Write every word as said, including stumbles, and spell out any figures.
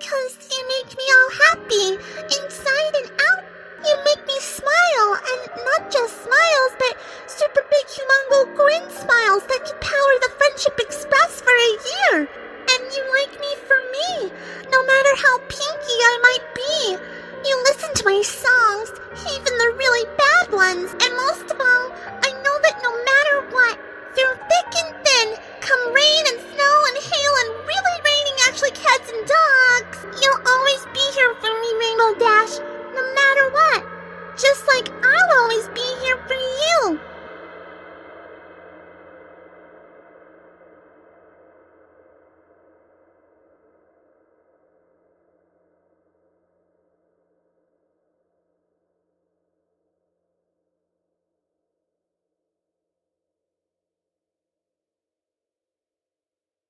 Cause you make me all happy, inside and out. You make me smile, and not just smiles, but super big humongo grin smiles that can power the Friendship Express for a year. And you like me for me, no matter how pinky I might be. You listen to my songs, even the really bad ones, and most